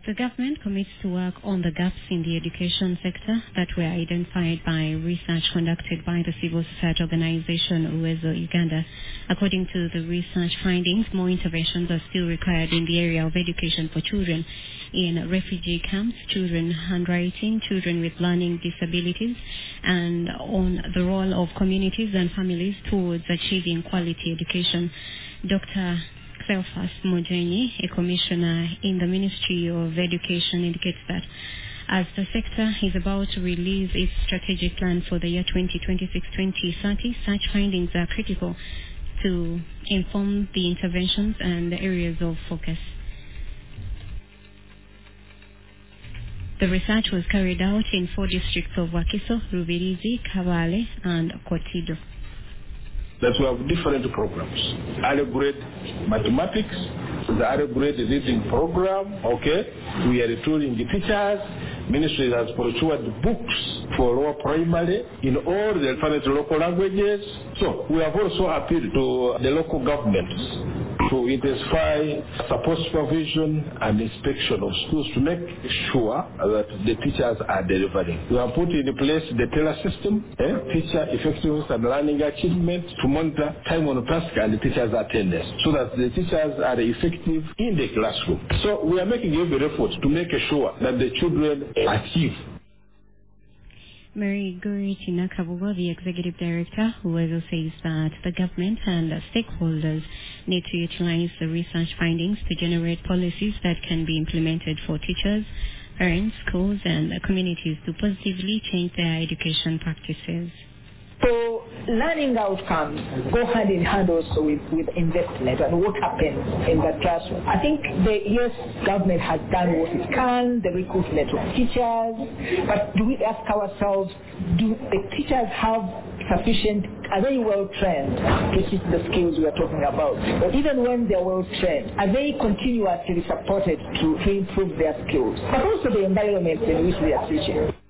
The government commits to work on the gaps in the education sector that were identified by research conducted by the civil society organization Uwezo Uganda. According to the research findings, more interventions are still required in the area of education for children in refugee camps, children handwriting, children with learning disabilities, and on the role of communities and families towards achieving quality education. Dr. Cleophas Mojeni, a commissioner in the Ministry of Education, indicates that as the sector is about to release its strategic plan for the year 2026-2030, such findings are critical to inform the interventions and the areas of focus. The research was carried out in 4 districts of Wakiso, Rubirizi, Kabale, and Kotido. That we have different programs. Early grade mathematics, the early grade reading program, okay? We are retooling the teachers. Ministry has procured books for lower primary in all the alternate local languages. So we have also appealed to the local governments to intensify support supervision and inspection of schools to make sure that the teachers are delivering. We have put in place the TELA system, teacher effectiveness and learning achievement, to monitor time on task and the teachers' attendance so that the teachers are effective in the classroom. So we are making every effort to make sure that the children achieve. Mary Guri Tinakabugo, the Executive Director, who also says that the government and the stakeholders need to utilize the research findings to generate policies that can be implemented for teachers, parents, schools, and communities to positively change their education practices. So learning outcomes go hand in hand also with investment and what happens in the classroom. I think the government has done what it can, the recruitment of teachers, but do we ask ourselves, do the teachers have sufficient, are they well trained to teach the skills we are talking about? Or even when they are well trained, are they continuously supported to improve their skills? But also the environment in which they are teaching.